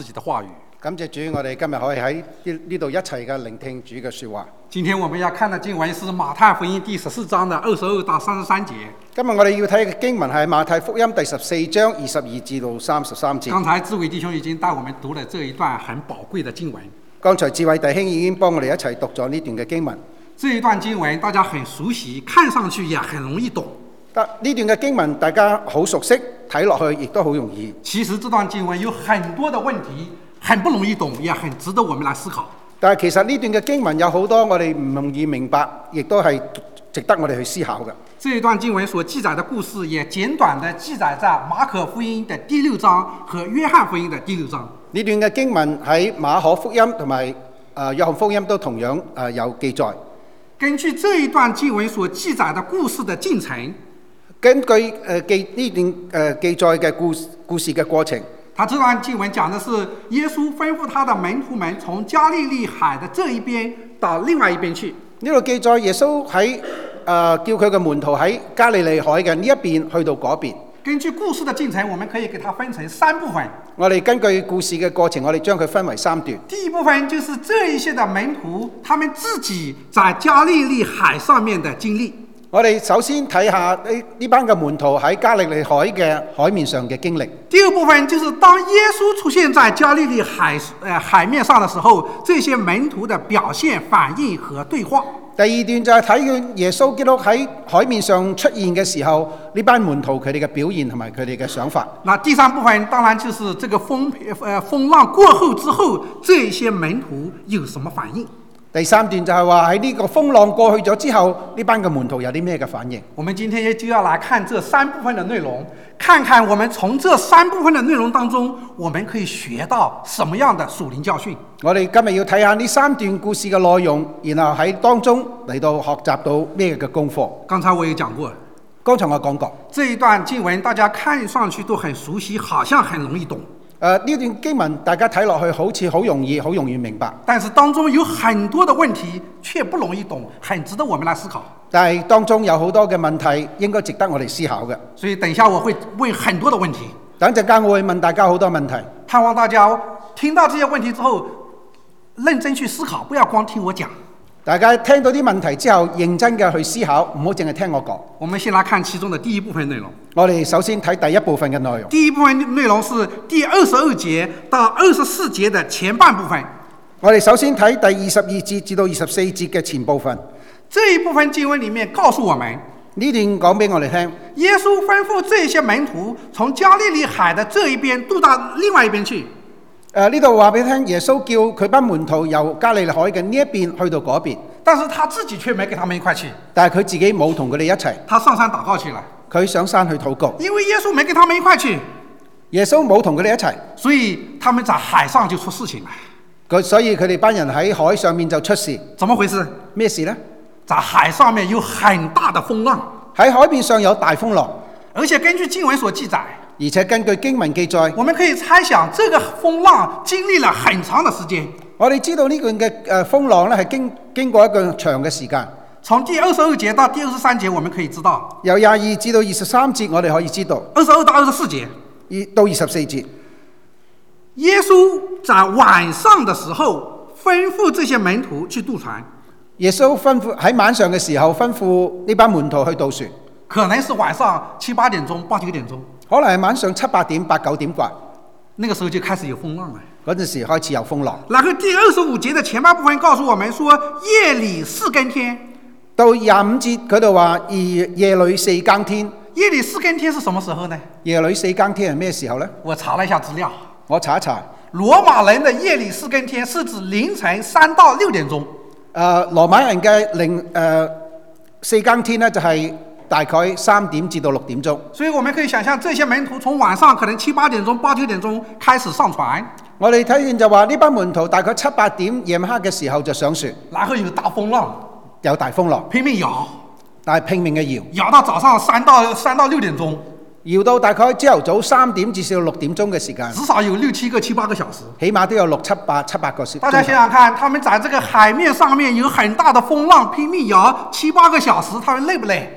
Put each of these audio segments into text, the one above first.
自己的话语。 感謝主，我哋今日可以喺呢度一齊嘅聆聽主嘅說話。 今天我們要看的經文是馬太福音第14章的22到33節。 今日我哋要睇嘅經文係馬太福音第14章22至到33節。 剛才志偉弟兄已經帶我們讀了這一段很寶貴的經文。 剛才志偉弟兄已經幫我哋一齊讀咗呢段嘅經文。 這一段經文大家很熟悉，看上去也很容易懂。 呢段嘅經文大家好熟悉，睇落去亦都好容易。 其實這段經文有很多的問題，很不容易懂，也很值得我們來思考。 但係其實呢段嘅經文有好多我哋唔容易明白，亦都係值得我哋去思考嘅。 這一段經文所記載的故事也簡短地記載在馬可福音的第6章和約翰福音的第6章。 呢段嘅經文喺馬可福音同埋約翰福音都同樣有記載。 根據這一段經文所記載的故事的進程， 根據呢段記載嘅故事嘅過程， 他這段經文講的是耶穌吩咐他的門徒們從加利利海的這一邊到另外一邊去。 呢度記載耶穌喺叫佢嘅門徒喺加利利海嘅呢一邊去到嗰邊。 根據故事的進程，我們可以給它分成3部分。 我哋根據故事嘅過程，我哋將佢分為3段。 第一部分就是這一些的門徒，他們自己在加利利海上面的經歷。 我哋首先睇下呢班嘅門徒喺加利利海嘅海面上嘅經歷。 第二部分就是當耶穌出現在加利利海面上的時候，這些門徒的表現、反應和對話。 第二段就係睇見耶穌基督喺海面上出現嘅時候，呢班門徒佢哋嘅表現同埋佢哋嘅想法。 那第3部分當然就是這個風浪過後之後，這些門徒有什麼反應？ 第3段就係話喺呢個風浪過去咗之後，呢班嘅門徒有啲咩嘅反應？ 我們今天就要來看這3部分的內容，看看我們從這3部分的內容當中，我們可以學到什麼樣的屬靈教訓。 我哋今日要睇下呢3段故事嘅內容，然後喺當中嚟到學習到咩嘅功課。 剛才我也講過， 剛才我講過， 這一段經文大家看上去都很熟悉，好像很容易懂。 呢段經文大家睇落去好似好容易明白， 但是當中有很多的問題卻不容易懂，很值得我們來思考。 但係當中有好多嘅問題應該值得我哋思考嘅。 所以等一下我會問很多的問題， 等陣間我會問大家好多問題， 盼望大家聽到這些問題之後認真去思考，不要光聽我講。 大家聽到啲問題之後認真嘅去思考，唔好淨係聽我講。 我們先來看其中的第一部分內容。 我哋首先睇第一部分嘅內容。 第一部分內容是第22節到24節的前半部分。 我哋首先睇第22節至到24節嘅前部分。 這一部分經文裡面告訴我們， 呢段講俾我哋聽， 耶穌吩咐這些門徒從加利利海的這一邊渡到另外一邊去。 呢度話俾你聽，耶穌叫佢班門徒由加利利海嘅呢一邊去到嗰邊， 但是他自己卻沒跟他們一塊去。 但係佢自己冇同佢哋一齊， 他上山禱告去了。 佢上山去禱告， 因為耶穌沒跟他們一塊去， 耶穌冇同佢哋一齊， 所以他們在海上就出事情了。 所以佢哋班人喺海上面就出事。 怎麼回事？ 咩事呢？ 在海上面有很大的風浪， 喺海面上有大風浪， 而且根據經文所記載， 而且根據經文記載， 我們可以猜想這個風浪經歷了很長的時間。 我哋知道呢段嘅風浪咧係經過一個長嘅時間。 從第22節到第23節，我們可以知道， 由22至到23節，我哋可以知道 22到24節， 到24節， 耶穌在晚上的時候吩咐這些門徒去渡船。 耶穌吩咐喺晚上嘅時候吩咐呢班門徒去渡船， 可能是晚上7、8點鐘、8、9點鐘， 可能係晚上7、8點、8、9點啩。 那個時候就開始有風浪了。 嗰陣時開始有風浪。 然後第25節的前半部分告訴我們說，夜裡4更天。 到25節嗰度話夜裏4更天。 夜裡4更天是什麼時候呢？ 夜裏4更天係咩時候呢？ 我查了一下資料， 我查一查， 羅馬人的夜裡4更天是指凌晨3到6點鐘。 羅馬人嘅4更天呢，就係大概3點至到6點鐘。 所以我們可以想象，這些門徒從晚上可能7、8點鐘、8、9點鐘開始上船。 我哋睇見就話呢班門徒大概7、8點夜晚黑嘅時候就上船， 然後有大風浪， 有大風浪， 拼命搖， 但係拼命嘅搖到早上3到6點鐘， 搖到大概朝頭早3點至到6點鐘嘅時間， 至少有6、7個、7、8個小時， 起碼都有7、8個小時。 大家想想看，他們在這個海面上面有很大的風浪，拼命搖7、8個小時，他們累不累？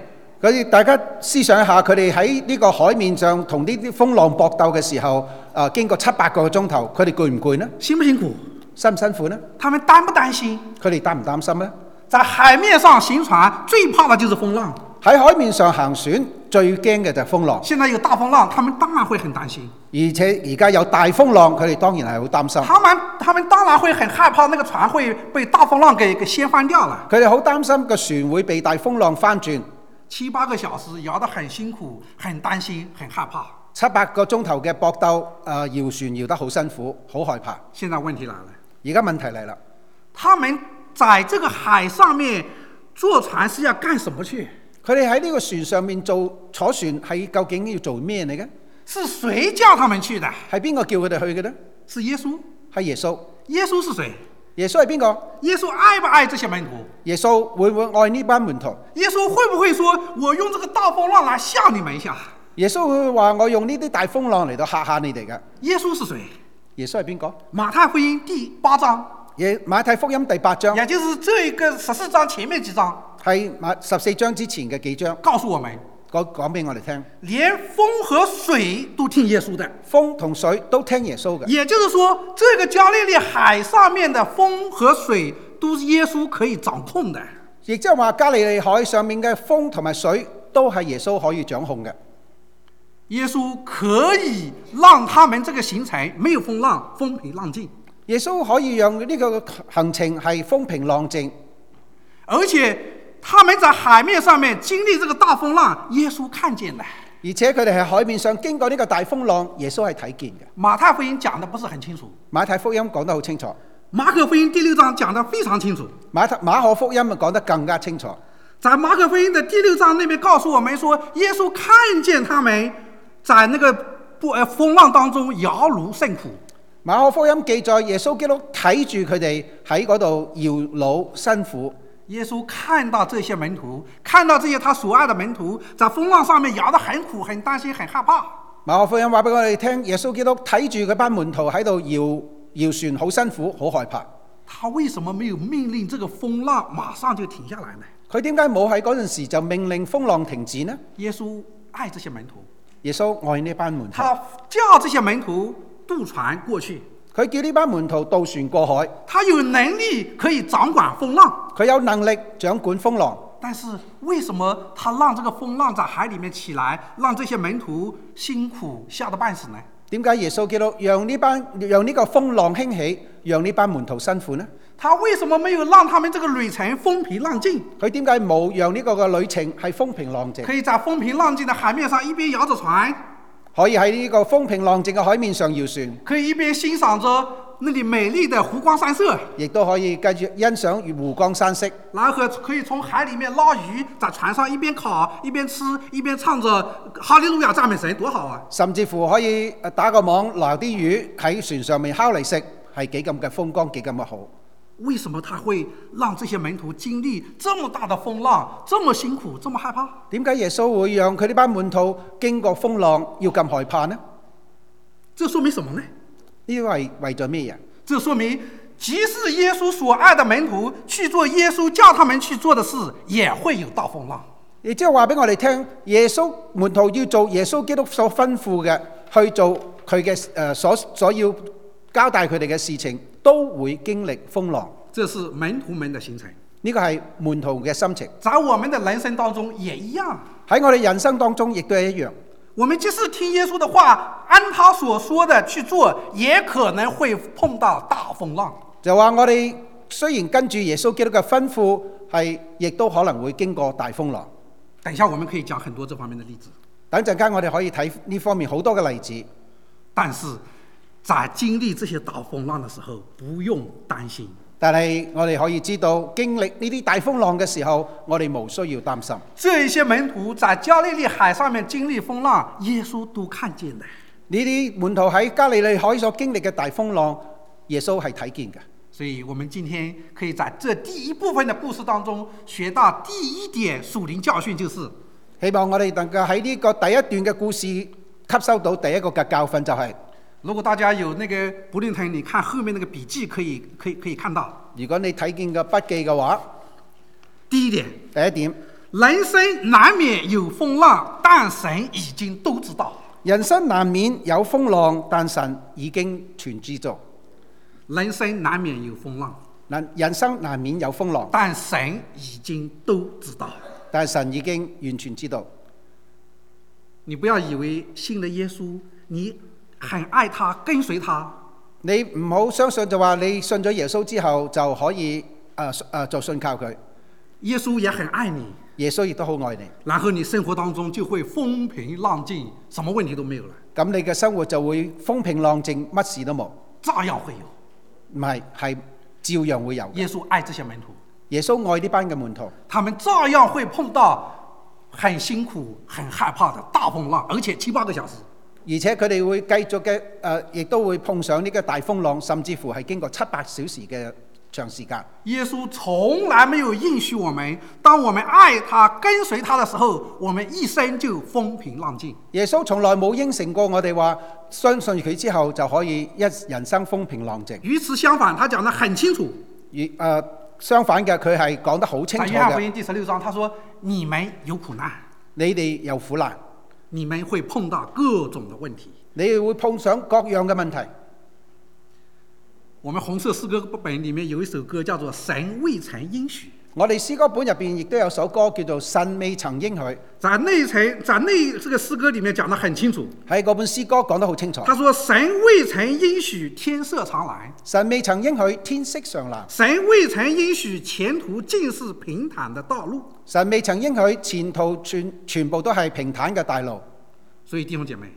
大家思想一下，佢哋喺呢個海面上同呢啲風浪搏鬥嘅時候，經過7-8個鐘頭，佢哋攰唔攰呢？ 辛不辛苦？ 辛唔辛苦呢？ 他們擔不擔心？ 佢哋擔唔擔心呢？ 在海面上行船，最怕的就是風浪。 喺海面上行船，最驚嘅就係風浪。 現在有大風浪，他們當然會很擔心。 而且而家有大風浪，佢哋當然係好擔心。 他們當然會很害怕，那個船會被大風浪給掀翻掉了。 佢哋好擔心個船會被大風浪翻轉。 7-8個小時搖得很辛苦，很擔心，很害怕。 7-8個鐘頭嘅搏鬥，搖船搖得好辛苦，好害怕。 現在問題來了， 而家問題嚟啦， 他們在這個海上面坐船是要幹什麼去？ 佢哋喺呢個船上面坐船係究竟要做咩嚟嘅？ 是誰叫他們去的？ 係邊個叫佢哋去嘅呢？ 是耶穌。 係耶穌。 耶穌是誰？ 耶穌係邊個？ 耶穌愛不愛這些門徒？ 耶穌會唔會愛呢班門徒？ 耶穌會不會說我用這個大風浪來嚇你們一下？ 耶穌會話我用呢啲大風浪嚟到嚇下你哋嘅。 耶穌是誰？ 耶穌係邊個？ 馬太福音第8章。 馬太福音第8章， 也就是這個14章前面幾章， 係14章之前嘅幾章， 告訴我們， 講俾我哋聽， 連風和水都聽耶穌的， 風同水都聽耶穌嘅。 也就是說，這個加利利海上面的風和水都是耶穌可以掌控的。 亦即係話加利利海上面嘅風同埋水都係耶穌可以掌控嘅。 耶穌可以讓他們這個行程沒有風浪，風平浪靜。 耶穌可以讓呢個行程係風平浪靜， 而且他們在海面上面經歷這個大風浪，耶穌看見了。 而且佢哋喺海面上經過呢個大風浪，耶穌係睇見嘅。 馬太福音講得不是很清楚， 馬太福音講得好清楚， 馬可福音第6章講得非常清楚，馬可福音講得更加清楚。 在馬可福音的第6章那邊告訴我們說，耶穌看見他們在那個風浪當中搖橹甚苦。 馬可福音記載耶穌基督睇住佢哋喺嗰度搖橹辛苦。 耶穌看到這些門徒，看到這些他所愛的門徒在風浪上面搖得很苦，很擔心，很害怕。 馬可福音話俾我哋聽，耶穌基督睇住嗰班門徒喺度搖船，好辛苦，好害怕。 他為什麼沒有命令這個風浪馬上就停下來呢？ 佢點解冇喺嗰陣時就命令風浪停止呢？ 耶穌愛這些門徒， 耶穌愛呢班門徒， 他叫這些門徒渡船過去。 佢叫呢班門徒渡船過海， 他有能力可以掌管風浪， 佢有能力掌管風浪。 但是為什麼他讓這個風浪在海裡面起來，讓這些門徒辛苦嚇得半死呢？ 點解耶穌基督讓呢個風浪興起，讓呢班門徒辛苦呢？ 他為什麼沒有讓他們這個旅程風平浪靜？ 佢點解冇讓呢個嘅旅程係風平浪靜？ 可以在風平浪靜的海面上一邊搖着船， 可以喺呢個風平浪靜嘅海面上搖船， 可以一邊欣賞着那裡美麗的湖光山色， 亦都可以繼續欣賞湖光山色。 然後可以從海裡面撈魚，在船上一邊烤一邊吃，一邊唱着哈利路亞讚美神，多好啊！甚至乎可以打個網撈啲魚喺船上面烤嚟食，係幾咁嘅風光，幾咁嘅好。 為什麼他會讓這些門徒經歷這麼大的風浪，這麼辛苦，這麼害怕？ 點解耶穌會讓佢呢班門徒經過風浪要咁害怕呢？ 這說明什麼呢？ 呢為咗咩嘢？ 這說明即使耶穌所愛的門徒去做耶穌叫他們去做的事，也會有大風浪。 亦即係話俾我哋聽，耶穌門徒要做耶穌基督所吩咐嘅，去做佢嘅所要交代佢哋嘅事情，都會經歷風浪。 這是門徒們的行程， 呢個係門徒嘅心情。 在我們的人生當中也一樣， 喺我哋人生當中亦都係一樣。 我們即使聽耶穌的話，按他所說的去做，也可能會碰到大風浪。 就話我哋雖然跟住耶穌基督嘅吩咐，亦都可能會經過大風浪。 等一下我們可以講很多這方面的例子。 等陣間我哋可以睇呢方面好多嘅例子。 但是在經歷這些大風浪的時候，不用擔心。 但係我哋可以知道，經歷呢啲大風浪嘅時候，我哋無需要擔心。 這些門徒在加利利海上面經歷風浪，耶穌都看見的。 呢啲門徒喺加利利海所經歷嘅大風浪，耶穌係睇見嘅。 所以我們今天可以在這第一部分的故事當中學到第一點屬靈教訓，就是希望我哋能夠喺呢個第一段嘅故事吸收到第一個嘅教訓，就係如果大家有那個布林騰，你看後面那個筆記可以看到。 如果你睇見個筆記嘅話， 第一點， 第一點， 人生难免有風浪，但神已經都知道。 人生難免有風浪，但神已經全知道。 人生難免有風浪， 人生難免有風浪， 但神已經都知道。 但神已經完全知道。 你不要以為信了耶穌，你很愛他，跟隨他。 你唔好相信就話你信咗耶穌之後就可以就信靠佢。 耶穌也很愛你， 耶穌亦都好愛你。 然後你生活當中就會風平浪靜，什麼問題都沒有了。 咁你嘅生活就會風平浪靜，乜事都冇。 照樣會有。 唔係，係照樣會有。 耶穌愛這些門徒， 耶穌愛呢班嘅門徒， 他們照樣會碰到很辛苦、很害怕的大風浪，而且7、8個小時。 而且佢哋會繼續嘅亦都會碰上呢個大風浪，甚至乎係經過7、8小時嘅長時間。 耶穌從來沒有應許我們，當我們愛他、跟隨他的時候，我們一生就風平浪靜。 耶穌從來冇應承過我哋話，相信佢之後就可以人生風平浪靜。 與此相反，他講得很清楚。 相反嘅，佢係講得好清楚嘅。 約翰福音第16章，他說：你們有苦難， 你哋有苦難， 你們會碰到各種的問題， 你哋會碰上各樣嘅問題。 我們紅色詩歌本裡面有一首歌叫做《神未曾應許》。 我哋詩歌本入邊亦都有首歌叫做《神未曾應許》。 在這個詩歌裡面講得很清楚。 喺嗰本詩歌講得好清楚。 他說：神未曾應許天色常藍， 神未曾應許天色常藍。 神未曾應許前途盡是平坦的道路。 神未曾應許前途全部都係平坦嘅大路。 所以弟兄姐妹，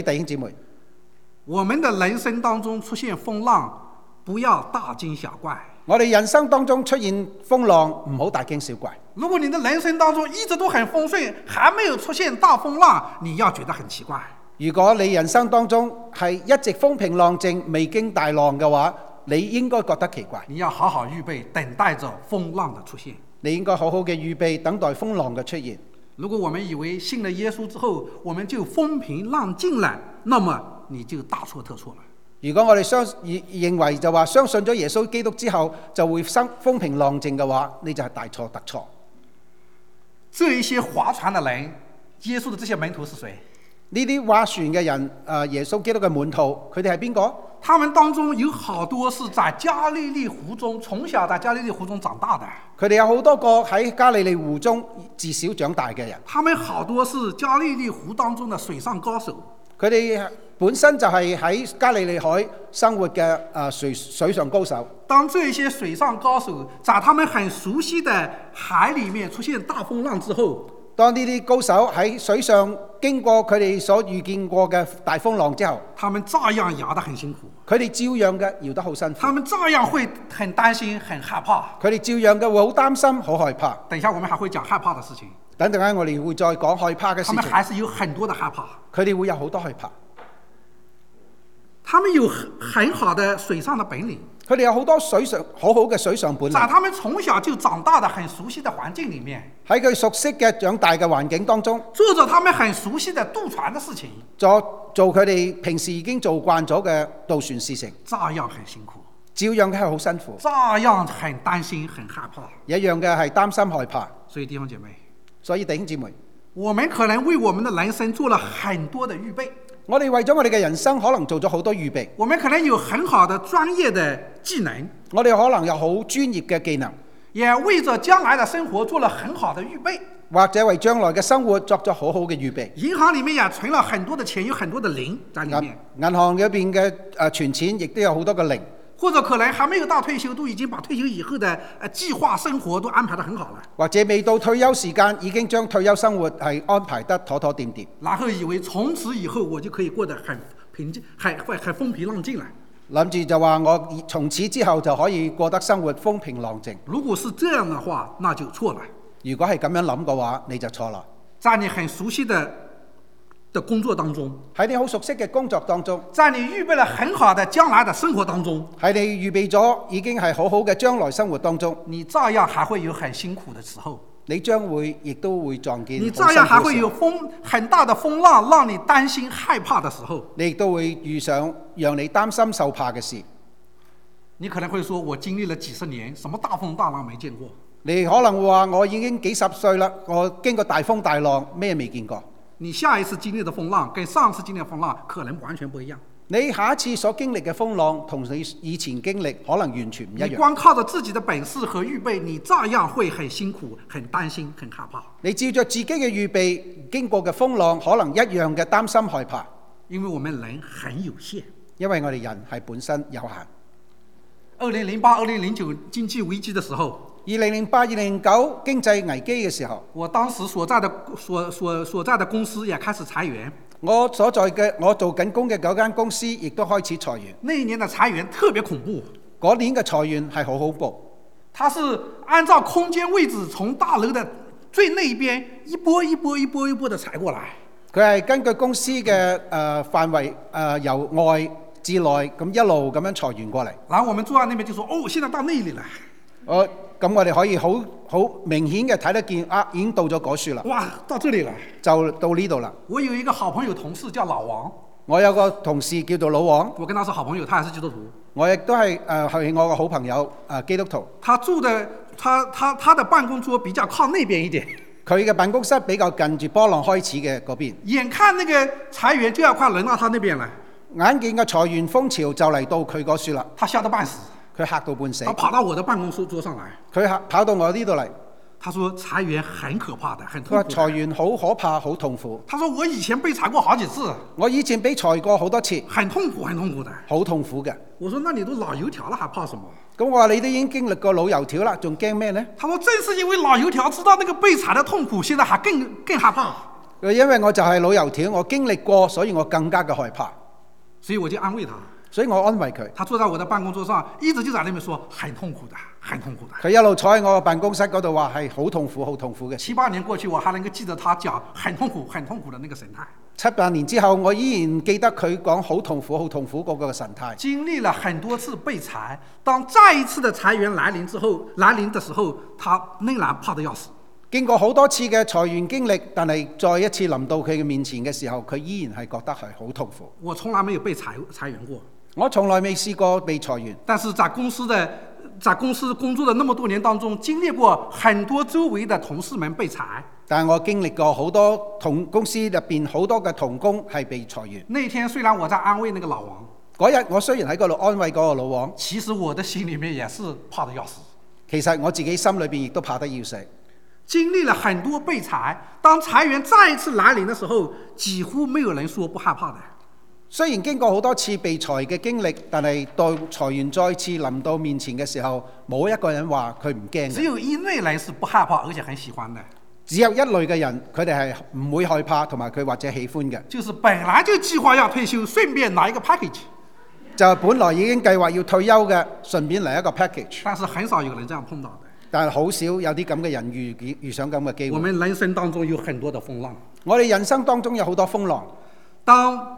我們的人生當中出現風浪，不要大驚小怪。 我哋人生當中出現風浪，唔好大驚小怪。 如果你的人生當中一直都很豐順，還沒有出現大風浪，你要覺得很奇怪。 如果你人生當中係一直風平浪靜，未經大浪嘅話，你應該覺得奇怪。 你要好好預備，等待着風浪的出現。 你應該好好嘅預備，等待風浪嘅出現。 如果我們以為信了耶穌之後，我們就風平浪靜了，那麼你就大錯特錯了。 如果我哋認為就話相信咗耶穌基督之後就會風平浪靜嘅話，你就係大錯特錯。 這一些划船的人，耶穌的這些門徒是誰？ 呢啲划船嘅人，耶穌基督嘅門徒，佢哋係邊個？ 他們當中有好多是在加利利湖中，從小在加利利湖中長大的。 佢哋有好多個喺加利利湖中自小長大嘅人。 他們好多是加利利湖當中的水上高手。 佢哋本身就係喺加利利海生活嘅水上高手。 當這些水上高手在他們很熟悉的海裡面出現大風浪之後， 當呢啲高手喺水上經過佢哋所遇見過嘅大風浪之後， 他們照樣搖得很辛苦。 佢哋照樣嘅搖得好辛苦。 他們照樣會很擔心、很害怕。 佢哋照樣嘅會好擔心、好害怕。 等一下我們還會講害怕的事情。 等陣間我哋會再講害怕嘅事情。 他們還是有很多的害怕。 佢哋會有好多害怕。 他們有很好的水上的本領。 佢哋有好多好好嘅水上本領。 在他們從小就長大的很熟悉的環境裡面， 喺佢熟悉嘅長大嘅環境當中， 做着他們很熟悉的渡船的事情， 做佢哋平時已經做慣咗嘅渡船事情， 照樣很辛苦， 照樣係好辛苦， 照樣很擔心、很害怕， 一樣嘅係擔心害怕。 所以弟兄姐妹， 我們可能為我們的人生做了很多的預備。 我哋為咗我哋嘅人生可能做咗好多預備。 我們可能有很好的專業的技能， 我哋可能有好專業嘅技能， 也為着將來的生活做了很好的預備， 或者為將來嘅生活作咗好好嘅預備。 銀行裡面也存了很多的錢，有很多的零在裡面。 銀行裏邊嘅存錢亦都有好多個零。 或者可能還沒有到退休，都已經把退休以後的計劃生活都安排得很好了。 或者未到退休時間，已經將退休生活係安排得妥妥掂掂。 然後以為從此以後我就可以過得很平靜、很風平浪靜了。 諗住就話我從此之後就可以過得生活風平浪靜。 如果是這樣的話，那就錯了。 如果係咁樣諗嘅話，你就錯啦。 在你很熟悉的工作當中， 喺你好熟悉嘅工作當中， 在你預備了很好的將來的生活當中， 喺你預備咗已經係好好嘅將來生活當中， 你照樣還會有很辛苦的時候。 你將會亦都會撞見， 你照樣還會有很大的風浪，讓你擔心害怕的時候。 你亦都會遇上讓你擔心受怕嘅事。 你可能會說，我經歷了幾十年，什麼大風大浪沒見過。 你可能會話我已經幾十歲啦，我經過大風大浪，咩未見過？ 你下一次經歷的風浪跟上次經歷的風浪可能完全不一樣。 你下一次所經歷嘅風浪同你以前經歷可能完全唔一樣。 你光靠着自己的本事和預備，你照樣會很辛苦、很擔心、很害怕。 你照着自己嘅預備經過嘅風浪，可能一樣嘅擔心害怕。 因為我們人很有限， 因為我哋人係本身有限。 2008、2009經濟危機的時候 ，2008、2009經濟危機嘅時候， 我當時所在的公司也開始裁員。 我做緊工嘅9間公司亦都開始裁員。 那一年的裁員特別恐怖。 嗰年嘅裁員係好恐怖。 它是按照空間位置從大樓的最內邊一波的裁過來。 佢係根據公司嘅範圍由外至內咁一路咁樣裁員過嚟。 然後我們坐在那邊就說：哦，現在到那裡了。 咁我哋可以好明顯嘅睇得見已經到咗嗰處啦。 哇，到這裡了， 就到呢度啦。 我有一個好朋友同事叫老王。 我有個同事叫做老王。 我跟他是好朋友，他也是基督徒。 我亦都係我個好朋友基督徒。 他的辦公桌比較靠那邊一點。 佢嘅辦公室比較近住波浪開始嘅嗰邊。 眼看那個裁員就要快輪到他那邊了， 眼見個裁員風潮就嚟到佢嗰處啦。 他嚇得半死。 佢嚇到半死。 他跑到我的辦公桌上來。 佢跑到我呢度嚟。 他說裁員很可怕的，很痛苦的。 佢話裁員好可怕，好痛苦。 他說我以前被裁過好幾次。 我以前被裁過好多次。 很痛苦的。 好痛苦嘅。 我說那你都老油條了，還怕什麼？ 咁我話你都已經經歷過老油條啦，仲驚咩呢？ 他說正是因為老油條知道那個被裁的痛苦，現在還更害怕。 因為我就係老油條，我經歷過，所以我更加嘅害怕。 所以我就安慰他。 所以我安慰佢。 他坐在我的辦公桌上，一直就在那邊說很痛苦的，很痛苦的。 佢一路坐喺我嘅辦公室嗰度話係好痛苦，好痛苦嘅。 7、8年過去，我還能夠記得他講很痛苦、很痛苦的那個神態。 7、8年之後，我依然記得佢講好痛苦、好痛苦嗰個神態。 經歷了很多次被裁，當再一次的裁員來臨的時候，他仍然怕得要死。 經過好多次嘅裁員經歷，但係再一次臨到佢嘅面前嘅時候，佢依然係覺得係好痛苦。 我從來沒有被裁員過。 我從來未試過被裁員， 但是在公司工作的那麼多年當中，經歷過很多周圍的同事們被裁。 但我經歷過好多公司入邊好多嘅同工係被裁員。 那天雖然我在安慰那個老王， 嗰日我雖然喺嗰度安慰嗰個老王， 其實我的心裡面也是怕得要死。 其實我自己心裏邊亦都怕得要死。 經歷了很多被裁，當裁員再一次來臨的時候，幾乎沒有人說不害怕的。 雖然經過好多次被裁嘅經歷，但係到裁員再次臨到面前嘅時候，冇一個人話佢唔驚。 只有一類人是不害怕，而且很喜歡的。 只有一類嘅人，佢哋係唔會害怕，同埋佢或者喜歡嘅。 就是本來就計劃要退休，順便拿一個 package。 就本來已經計劃要退休嘅，順便嚟一個 package。 但是很少有人這樣碰到的。 但係好少有啲咁嘅人遇上咁嘅機會。 我們人生當中有很多的風浪。 我哋人生當中有好多風浪。 當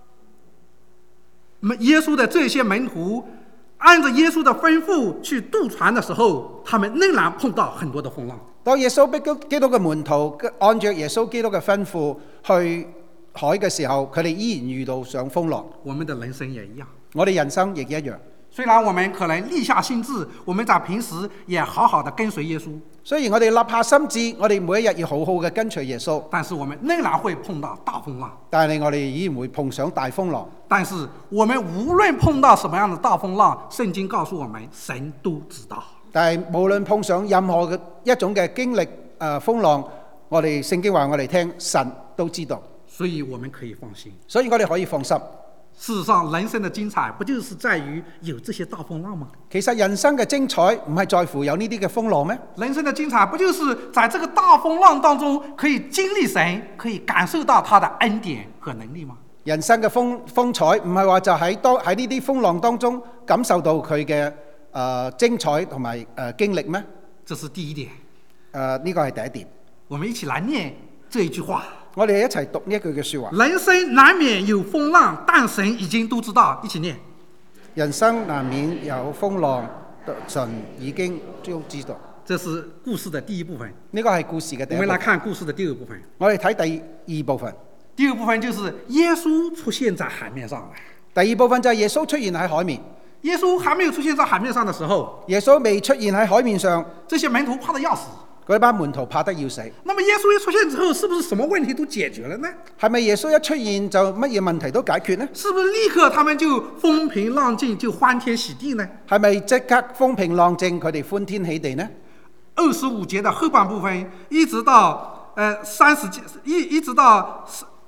耶穌的這些門徒按着耶穌的吩咐去渡船的時候，他們仍然碰到很多的風浪。 當耶穌基督嘅門徒按照耶穌基督嘅吩咐去海嘅時候，佢哋依然遇到上風浪。 我們的人生也一樣。 我哋人生亦一樣。 雖然我們可能立下心志，我們在平時也好好的跟隨耶穌。 雖然我哋立下心志，我哋每一日要好好嘅跟隨耶穌， 但是我們仍然會碰到大風浪。 但係我哋依然會碰上大風浪。 但是我們無論碰到什麼樣的大風浪，聖經告訴我們，神都知道。 但係無論碰上任何嘅一種嘅經歷風浪，我哋聖經話我哋聽，神都知道。 所以我們可以放心。 所以我哋可以放心。 事實上，人生的精彩不就是在於有這些大風浪嗎？ 其實人生嘅精彩唔係在乎有呢啲嘅風浪咩？ 人生的精彩不就是在這個大風浪當中可以經歷神，可以感受到他的恩典和能力嗎？人生嘅風采唔係話就喺呢啲風浪當中感受到佢嘅精彩同埋經歷咩？ 這是第一點。 呢個係第一點。 我們一起來念這一句話。 我哋一齊讀呢一句嘅説話。 人生難免有風浪，但神已經都知道。一起念。 人生難免有風浪，神已經都知道。 這是故事的第一部分。 呢個係故事嘅第一部分。 我們來看故事的第二部分。 我哋睇第二部分。 第二部分就是耶穌出現在海面上了。 第二部分就係耶穌出現喺海面。 耶穌還沒有出現在海面上的時候， 耶穌未出現喺海面上， 這些門徒怕得要死。 嗰班門徒怕得要死。 那麼耶穌一出現之後，是不是什麼問題都解決了呢？ 係咪耶穌一出現就乜嘢問題都解決呢？ 是不是立刻他們就風平浪靜，就歡天喜地呢？ 係咪即刻風平浪靜，佢哋歡天喜地呢 ？25節的後半部分，一直到一直到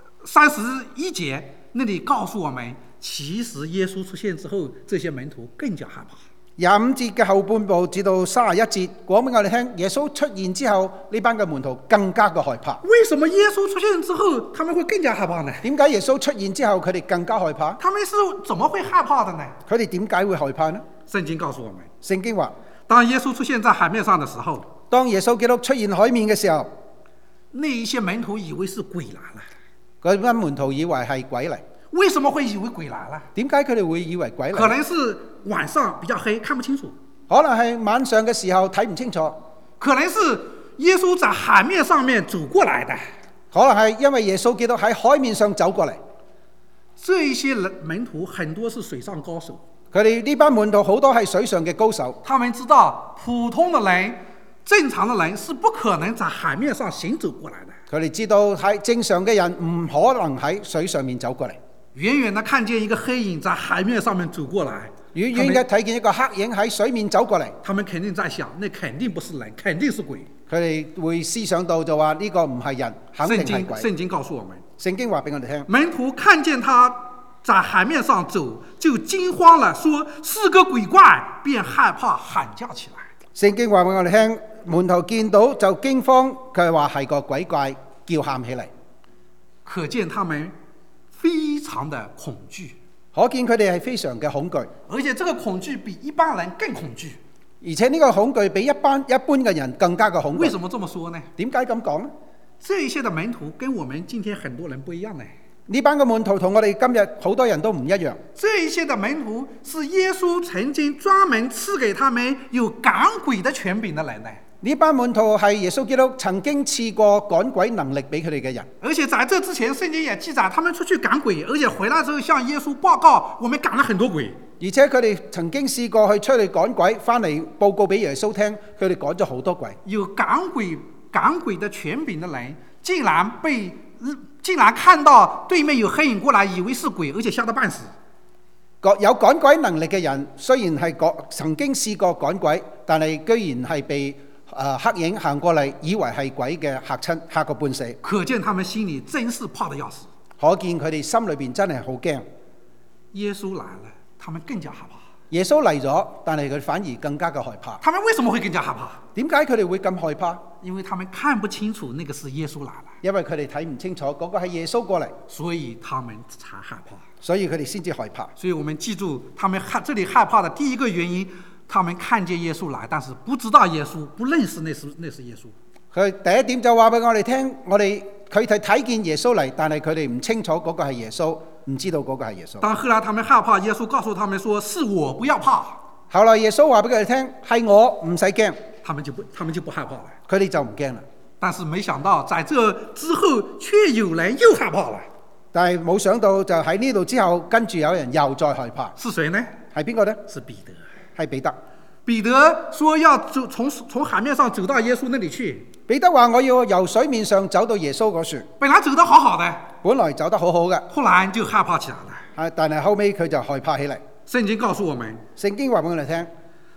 31節，那裡告訴我們，其實耶穌出現之後，這些門徒更加害怕。 25節嘅後半部至到31節，講俾我哋聽，耶穌出現之後，呢班嘅門徒更加嘅害怕。 為什麼耶穌出現之後，他們會更加害怕呢？ 點解耶穌出現之後，佢哋更加害怕？ 他們是怎麼會害怕的呢？ 佢哋點解會害怕呢？ 聖經告訴我們， 聖經話， 當耶穌出現在海面上的時候， 當耶穌基督出現海面嘅時候， 那一些門徒以為是鬼來了。 嗰班門徒以為係鬼嚟。 為什麼會以為鬼來了？ 點解佢哋會以為鬼嚟？ 可能是晚上比較黑，看不清楚。 可能係晚上嘅時候睇唔清楚。 可能是耶穌在海面上面走過來的。 可能係因為耶穌基督喺海面上走過嚟。 這一些門徒很多是水上高手。 佢哋呢班門徒好多係水上嘅高手。 他們知道普通的人、正常的人是不可能在海面上行走過來的。 佢哋知道係正常嘅人唔可能喺水上面走過嚟。 遠遠的看見一個黑影在海面上面走過來， 遠遠嘅睇見一個黑影喺水面走過嚟， 他們肯定在想，那肯定不是人，肯定是鬼。 佢哋會思想到就話呢個唔係人，肯定係鬼。 聖經告訴我們， 聖經話俾我哋聽， 門徒看見他在海面上走，就驚慌了，說是個鬼怪，便害怕喊叫起來。 聖經話俾我哋聽，門徒見到就驚慌，佢話係個鬼怪，叫喊起嚟。 可見他們非常的恐懼， 可見佢哋係非常嘅恐懼， 而且這個恐懼比一般人更恐懼， 而且呢個恐懼比一般嘅人更加嘅恐懼。 為什麼這麼說呢？ 點解咁講呢？ 這一些的門徒跟我們今天很多人不一樣呢。 呢班嘅門徒同我哋今日好多人都唔一樣。 這一些的門徒是耶穌曾經專門賜給他們有趕鬼的權柄的人呢。 呢班門徒係耶穌基督曾經賜過趕鬼能力俾佢哋嘅人， 而且在這之前，聖經也記載，他們出去趕鬼，而且回來之後向耶穌報告，我們趕了很多鬼。 而且佢哋曾經試過去出去趕鬼，翻嚟報告俾耶穌聽，佢哋趕咗好多鬼。 有趕鬼的權柄的人，竟然看到對面有黑影過來，以為是鬼，而且嚇得半死。 有趕鬼能力嘅人，雖然係曾經試過趕鬼，但係居然係被黑影行過嚟，以為係鬼嘅嚇個半死。 可見他們心裡真是怕得要死。 可見佢哋心裏邊真係好驚。 耶穌來了，他們更加害怕。 耶穌嚟咗，但係佢反而更加嘅害怕。 他們為什麼會更加害怕？ 點解佢哋會咁害怕？ 因為他們看不清楚那個是耶穌來了。 因為佢哋睇唔清楚嗰個係耶穌過嚟， 所以他們才害怕。 所以佢哋先至害怕。 所以我們記住，他們這裡害怕的第一個原因，他們看見耶穌來，但是不知道耶穌，不認識那是耶穌。佢第一點就話俾我哋聽，佢哋睇見耶穌嚟，但係佢哋唔清楚嗰個係耶穌，唔知道嗰個係耶穌。 當後來他們害怕，耶穌告訴他們說：是我，不要怕。 後來耶穌話俾佢哋聽，係我，唔使驚。他們就不害怕了。佢哋就唔驚啦。 但是沒想到，在這之後，卻有人又害怕了。 但係冇想到，就喺呢度之後，跟住有人又再害怕。 是誰呢？ 係邊個呢？ 是彼得。 係彼得。 彼得說要走從海面上走到耶穌那裡去。 彼得話：我要由水面上走到耶穌嗰處。 本來走得好好的， 本來走得好好嘅， 忽然就害怕起來了。 但係後尾佢就害怕起嚟。 聖經告訴我們， 聖經話俾我哋聽，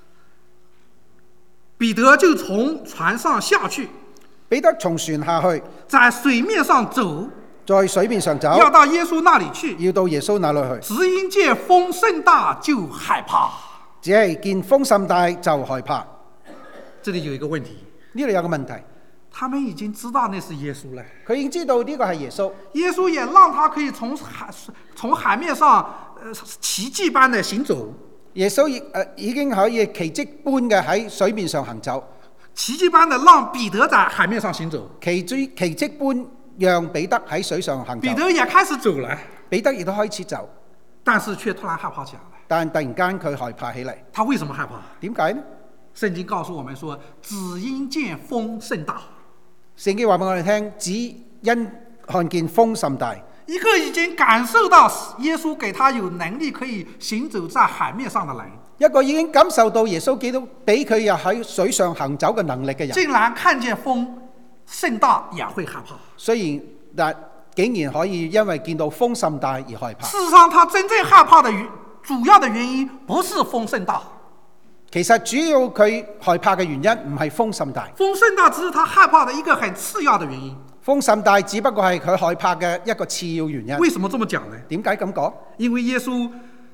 彼得就從船上下去。 彼得從船下去， 在水面上走， 在水面上走， 要到耶穌那裡去， 要到耶穌那裡去。 只因見風甚大就害怕， 只係見風甚大就害怕。 這裡有一個問題， 呢度有個問題， 他們已經知道那是耶穌了， 佢已經知道呢個係耶穌， 耶穌也讓他可以從海面上奇蹟般的行走， 耶穌已經可以奇蹟般嘅喺水面上行走， 奇蹟般的讓彼得在海面上行走， 奇蹟般讓彼得喺水上行走， 彼得也開始走了， 彼得亦都開始走， 但是卻突然害怕起來了。 但突然間佢害怕起嚟， 他為什麼害怕？ 點解呢？ 聖經告訴我們說，只因見風甚大。 聖經話俾我哋聽，只因看見風甚大。 一个已經感受到耶穌給他有能力可以行走在海面上的人， 一個已經感受到耶穌基督俾佢有喺水上行走嘅能力嘅人， 竟然看見風甚大也會害怕。 雖然但竟然可以因為見到風甚大而害怕。 事實上，他真正害怕的主要的原因不是風甚大， 其實主要佢害怕嘅原因唔係風甚大， 風甚大只是他害怕的一個很次要的原因。 風甚大只不過係佢害怕嘅一個次要原因。 為什麼這麼講呢？ 點解咁講？ 因為耶穌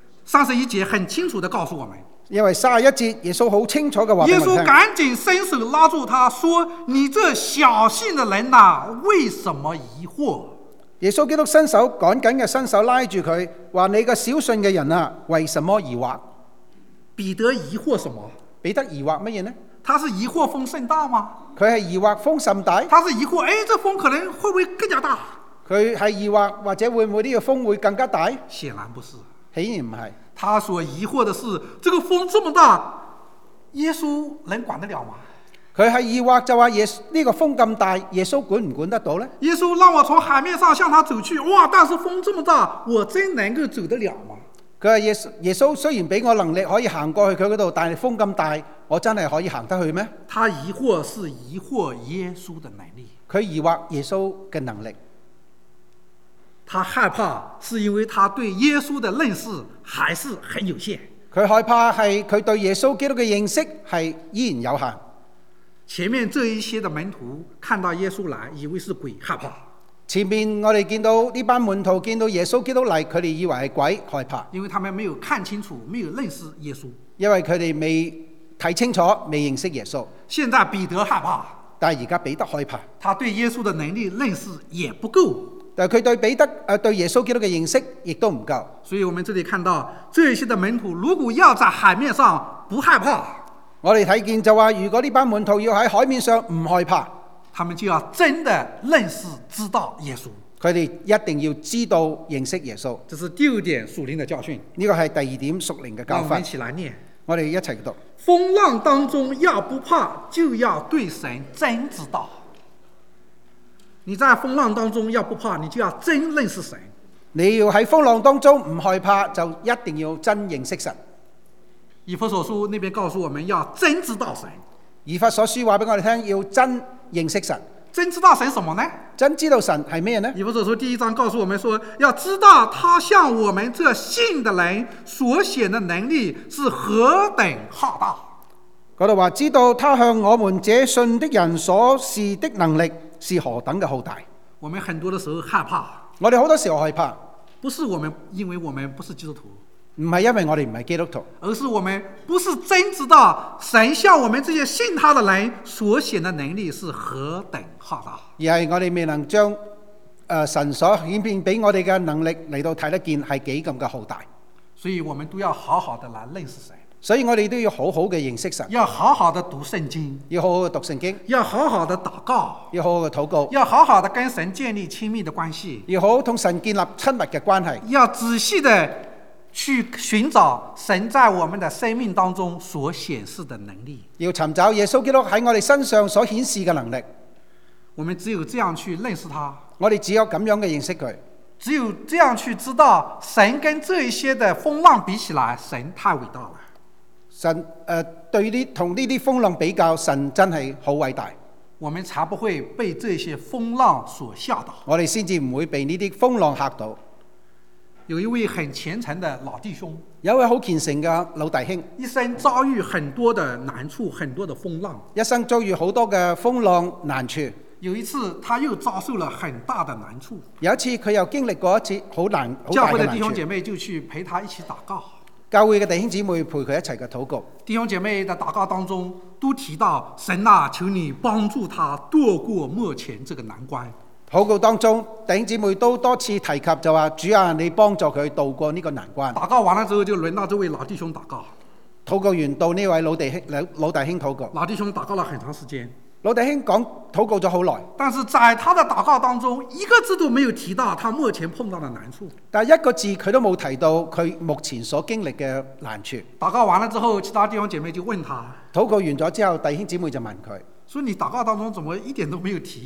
31節很清楚地告訴我們， 因為31節耶穌好清楚嘅話俾耶穌我們聽， 趕緊伸手拉住他說：你這小信的人哪，為什麼疑惑？ 耶穌基督伸手趕緊嘅伸手拉住佢，話你個小信嘅人啊，為什麼疑惑？ 彼得疑惑什麼？ 彼得疑惑乜嘢呢？ 他是疑惑風甚大嗎？ 佢係疑惑風甚大， 他是疑惑，這風可能會不會更加大？ 佢係疑惑或者會唔會呢個風會更加大？ 顯然不是， 顯然唔係。 他所疑惑的是，這個風這麼大，耶穌能管得了嗎？ 佢係疑惑就話呢個風咁大，耶穌管唔管得到呢？ 耶穌讓我從海面上向他走去，哇！但是風這麼大，我真能夠走得了嗎？ 佢話耶穌雖然俾我能力可以行過去佢嗰度，但係風咁大，我真係可以行得去咩？ 他疑惑是疑惑耶穌的能力， 佢疑惑耶穌嘅能力。 他害怕是因為他對耶穌的認識還是很有限。 佢害怕係佢對耶穌基督嘅認識係依然有限。 前面這一些的門徒看到耶穌來，以為是鬼，害怕。 前面我哋見到呢班門徒見到耶穌基督嚟，佢哋以為係鬼，害怕。 因為他們沒有看清楚，沒有認識耶穌。 因為佢哋未睇清楚，未認識耶穌。 現在彼得害怕， 但係而家彼得害怕， 他對耶穌的能力認識也不夠。 但係佢對彼得對耶穌基督嘅認識亦都唔夠。 所以我們這裡看到這些的門徒，如果要在海面上不害怕， 我哋睇見就話，如果呢班門徒要喺海面上唔害怕， 他們就要真的認識知道耶穌。 佢哋一定要知道認識耶穌。 這是第二點屬靈的教訓。 呢個係第二點屬靈嘅教讓我們一訓。 起來念。 我哋一齊讀。 風浪當中要不怕，就要對神真知道。你在風浪當中要不怕，你就要真認識神。 你要喺風浪當中唔害怕，就一定要真認識神。 以弗所書那邊告訴我們要真知道神。 以弗所書話俾我哋聽，要真認識神。 真知道神什麼呢？ 真知道神係咩呢？ 以弗所書第1章告訴我們說，要知道他向我們這信的人所顯的能力是何等浩大。 嗰度話知道他向我們這信的人所示的能力是何等嘅浩大。 我們很多的時候害怕， 我哋好多時候害怕， 不是我們因為我們不是基督徒， 唔係因為我哋唔係基督徒， 而是我們不是真知道神向我們這些信他的人所顯的能力是何等浩大， 而係我哋未能將神所顯現俾我哋嘅能力嚟到睇得見係幾咁嘅浩大。 所以我們都要好好的來認識神， 所以我哋都要好好嘅認識神， 要好好的讀聖經， 要好好嘅讀聖經， 要好好的禱告， 要好好嘅禱告， 要好好的跟神建立親密的關係， 要好好同神建立親密嘅關係， 要仔細的去尋找神在我們的生命當中所顯示的能力， 要尋找耶穌基督喺我哋身上所顯示嘅能力。 我們只有這樣去認識他， 我哋只有咁樣嘅認識佢， 只有這樣去知道神跟這一些的風浪比起來，神太偉大了。 神對呢同呢啲風浪比較，神真係好偉大。 我們才不會被這些風浪所嚇倒。 我哋先至唔會被呢啲風浪嚇到。 有一位很虔誠的老弟兄， 有一位好虔誠嘅老弟兄， 一生遭遇很多的難處，很多的風浪。 一生遭遇好多嘅風浪難處。 有一次，他又遭受了很大的難處。 有一次，佢又經歷過一次好大嘅難處。 教會的弟兄姐妹就去陪他一起禱告。 教會嘅弟兄姊妹陪佢一齊嘅禱告。 弟兄姐妹的禱告當中都提到，神啊，求你幫助他渡過目前這個難關。 禱告當中，弟兄姊妹都多次提及就話：主啊，你幫助佢渡過呢個難關。 禱告完了之後，就輪到這位老弟兄禱告。 禱告完到呢位老弟兄禱告。 老弟兄禱告了很長時間。 老弟兄禱告咗好耐， 但是在他的禱告當中，一個字都沒有提到他目前碰到的難處。 但係一個字佢都冇提到佢目前所經歷嘅難處。 禱告完了之後，其他弟兄姐妹就問他， 禱告完咗之後，弟兄姊妹就問佢： 說你禱告當中怎麼一點都沒有提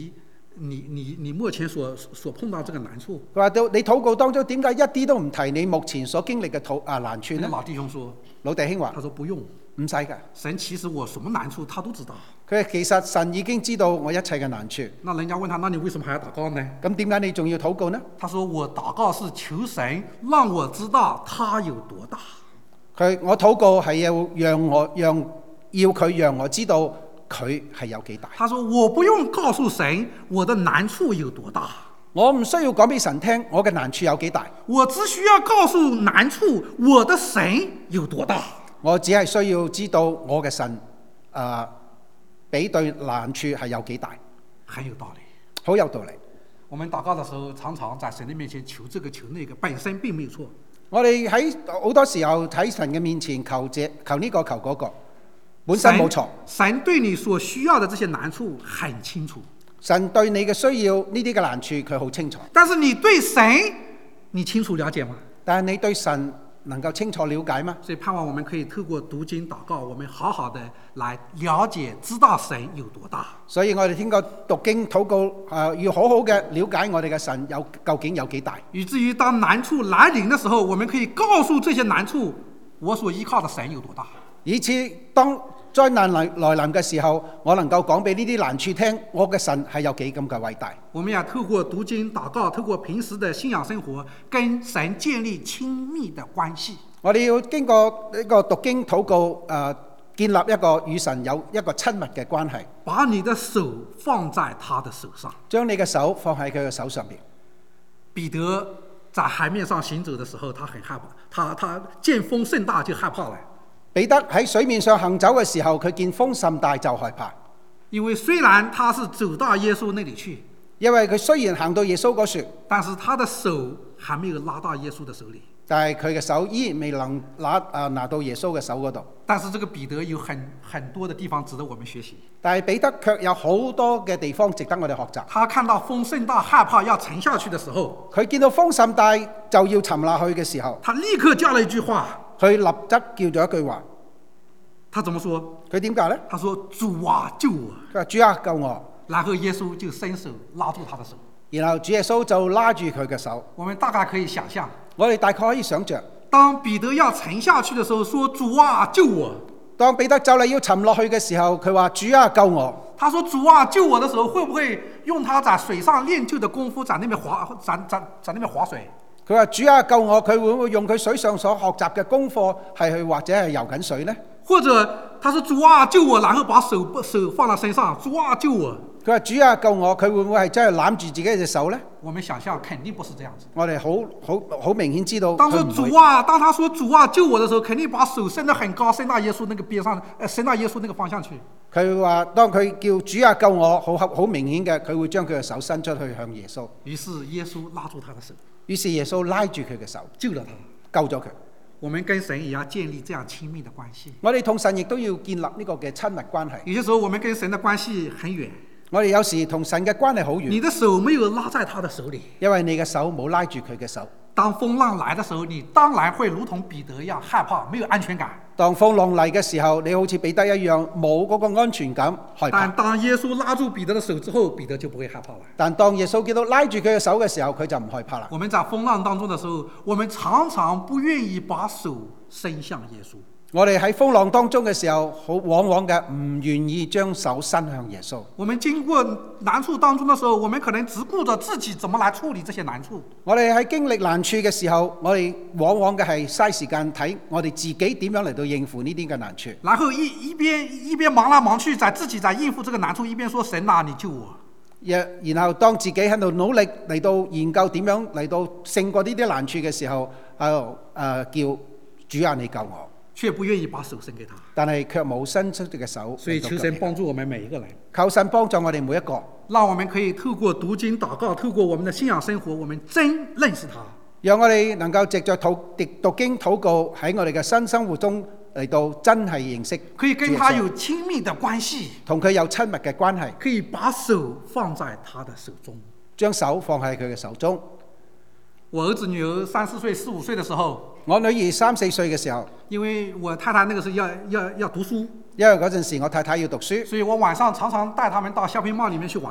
你目前所碰到這個難處。 佢話到你禱告當中點解一啲都唔提你目前所經歷嘅難處呢？ 老弟兄說， 老弟兄話他說不用， 唔使㗎。 神其實我什麼難處他都知道。 佢話其實神已經知道我一切嘅難處。 那人家問他，那你為什麼還要禱告呢？ 咁點解你仲要禱告呢？ 他說我禱告是求神讓我知道他有多大。 我禱告係要佢讓我知道佢係有幾大。 他說我不用告訴神我的難處有多大， 我唔需要講俾神聽我嘅難處有幾大， 我只需要告訴難處我的神有多大。 我只係需要知道我嘅神比對難處係有幾大。 很有道理， 好有道理。 我們禱告的時候常常在神的面前求這個求那個，本身並沒有錯。 我哋喺好多時候喺神嘅面前求呢個求嗰個，本身冇錯。 神對你所需要的這些難處很清楚， 神對你嘅需要呢啲嘅難處佢好清楚。 但是你對神你清楚了解嗎？ 但係你對神能夠清楚了解嗎？ 所以盼望我們可以透過讀經禱告，我們好好的來了解知道神有多大。 所以我哋聽過讀經禱告要好好嘅了解我哋嘅神究竟有幾大， 以至於當難處來臨的時候，我們可以告訴這些難處我所依靠的神有多大。 以此當災難來臨嘅時候，我能夠講俾呢啲難處聽，我嘅神係有幾咁嘅偉大。 我們要透過讀經禱告，透過平時的信仰生活，跟神建立親密的關係。 我哋要經過呢個讀經禱告建立一個與神有一個親密嘅關係。 把你的手放在他的手上， 將你嘅手放喺佢嘅手上邊。 彼得在海面上行走的時候，他很害怕，他見風甚大就害怕了。 彼得喺水面上行走嘅時候，佢見風甚大就害怕， 因為雖然他是走到耶穌那裡去， 因為佢雖然行到耶穌嗰處， 但是他的手還沒有拉到耶穌的手裡。 但係佢嘅手依然未能拿到耶穌嘅手嗰度。 但是這個彼得有很多的地方值得我們學習。 但係彼得卻有好多嘅地方值得我哋學習。 他看到風甚大害怕要沉下去的時候， 佢見到風甚大就要沉下去嘅時候， 他立刻叫了一句話。 佢立則叫咗一句話。 他怎麼說？ 佢點解呢？ 他說：主啊，救我！ 佢話：主啊，救我！ 然後耶穌就伸手拉住他的手。 然後主耶穌就拉住佢嘅手。 我們大概可以想象， 我哋大概可以想像， 當彼得要沉下去的時候，說：主啊，救我！ 當彼得就嚟要沉落去嘅時候，佢話：主啊，救我！ 他說：主啊，救我的時候，會不會用他在水上練就的功夫在那邊划水？ 佢話：主啊，救我！佢會唔會用佢水上所學習嘅功課係或者係游緊水呢？ 或者他說：主啊，救我！然後把手放在身上，主啊，救我！ 佢話：主啊，救我！佢會唔會係真係攬住自己隻手呢？ 我們想象肯定不是這樣子。 我哋好明顯知道。 當他說主啊救我的時候，肯定把手伸得很高，伸到耶穌那個邊上，伸到耶穌那個方向去。 佢話當佢叫主啊救我，好明顯嘅，佢會將佢嘅手伸出去向耶穌。 於是耶穌拉住他的手。 於是耶穌拉住佢嘅手， 救了他， 救咗佢。 我們跟神也要建立這樣親密的關係。 我哋同神亦都要建立呢個嘅親密關係。 有些時候我們跟神的關係很遠。 我哋有時同神嘅關係好遠。 你的手沒有拉在他的手裡， 因為你嘅手冇拉住佢嘅手。 當風浪來的時候，你當然會如同彼得一樣害怕，沒有安全感。 當風浪嚟嘅時候，你好似彼得一樣冇嗰個安全感，害怕。 但當耶穌拉住彼得的手之後，彼得就不會害怕了。 但當耶穌基督拉住佢嘅手嘅時候，佢就唔害怕啦。 我們在風浪當中的時候，我們常常不願意把手伸向耶穌。 我哋喺風浪當中嘅時候，往往嘅唔願意將手伸向耶穌。 我們經過難處當中的時候，我們可能只顧着自己怎麼來處理這些難處。 我哋喺經歷難處嘅時候，我哋往往嘅係嘥時間睇我哋自己點樣嚟到應付呢啲嘅難處。 然後一邊忙來忙去，自己在應付這個難處，一邊說神啊，你救我。 然後當自己喺度努力嚟到研究點樣嚟到勝過呢啲難處嘅時候，叫主啊，你救我。 卻不願意把手伸給他， 但係卻冇伸出嘅手。 所以求神幫助我們每一個人， 求神幫助我哋每一個， 讓我們可以透過讀經禱告，透過我們的信仰生活，我們真認識他， 讓我哋能夠藉着讀經禱告喺我哋嘅新生活中嚟到真係認識， 可以跟他有親密的關係， 同佢有親密嘅關係， 可以把手放在他的手中， 將手放喺佢嘅手中。 我兒子女兒3、4歲、4、5歲的時候， 我女兒3、4歲嘅時候， 因為我太太那個時候要讀書， 因為嗰陣時我太太要讀書， 所以我晚上常常帶他們到 shopping mall 裡面去玩。